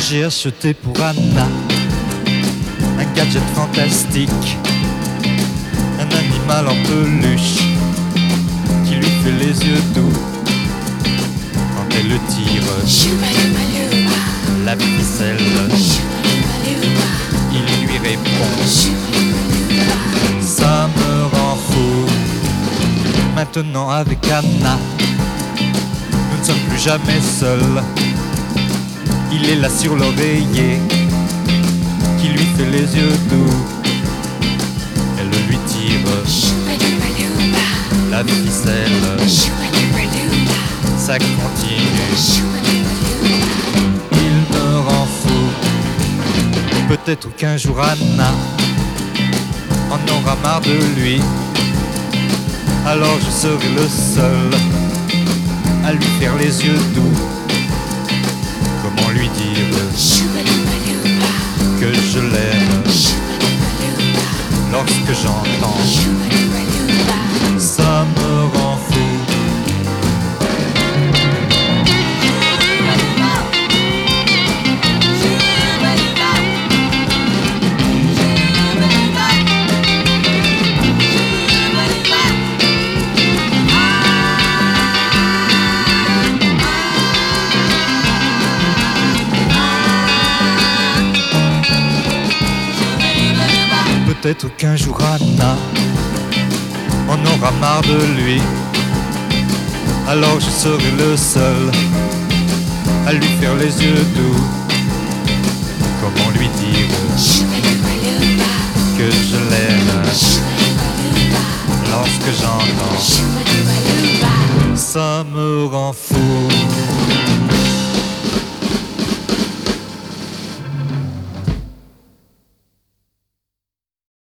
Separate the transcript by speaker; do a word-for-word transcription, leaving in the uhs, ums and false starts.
Speaker 1: J'ai acheté pour Anna un gadget fantastique, un animal en peluche qui lui fait les yeux doux quand elle le tire. La ficelle, il lui répond. Ça me rend fou. Maintenant avec Anna, nous ne sommes plus jamais seuls. Il est là sur l'oreiller qui lui fait les yeux doux. Elle lui tire la ficelle, ça continue. Il me rend fou. Peut-être qu'un jour Anna en aura marre de lui. Alors je serai le seul à lui faire les yeux doux. Comment lui dire que je l'aime lorsque j'entends ça me rend fou. Peut-être qu'un jour Anna en aura marre de lui. Alors je serai le seul à lui faire les yeux doux. Comment lui dire que je l'aime lorsque j'entends ça me rend fou.